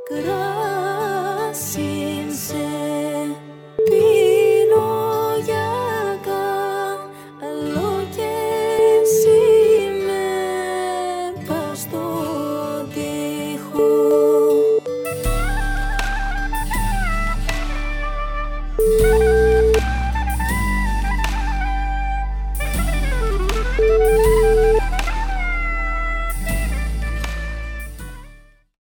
κράσιν σε πίνω για καλό και εσύ με πας στον τοίχο.